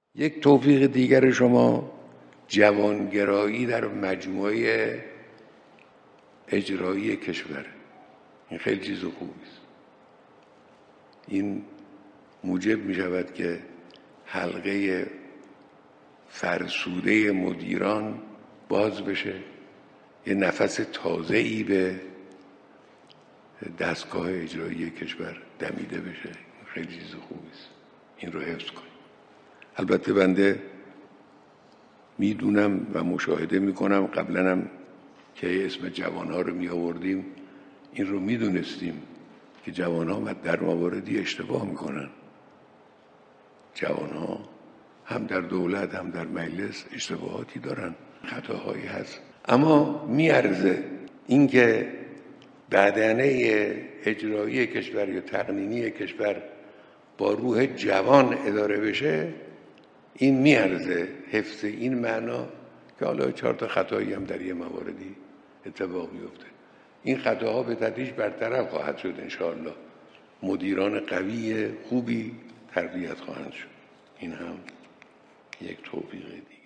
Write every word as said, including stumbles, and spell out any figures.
یک توفیق دیگر شما جوانگرایی در مجموعه اجرایی کشور. این خیلی چیز خوبی است. این موجب می شود که حلقه فرسوده مدیران باز بشه، یه نفس تازه‌ای به دستگاه اجرایی کشور دمیده بشه. این خیلی چیز خوبی است. این رو حفظ کنیم. البته بنده میدونم و مشاهده میکنم، قبلا هم که اسم جوانها رو می آوردیم این رو میدونستیم که جوانها در مواردی اشتباه میکنن. جوانها هم در دولت هم در مجلس اشتباهاتی دارن، خطاهایی هست، اما میارزه اینکه بدنه اجرایی کشور یا تقنینی کشور با روح جوان اداره بشه. این میارزه حفظ این معنا که حالا چهار تا خطایی هم در یه مواردی اتفاق میفته. این خطاها به تدریج برطرف خواهد شد انشاءالله. مدیران قوی خوبی تربیت خواهند شد. این هم یک توفیق دیگه.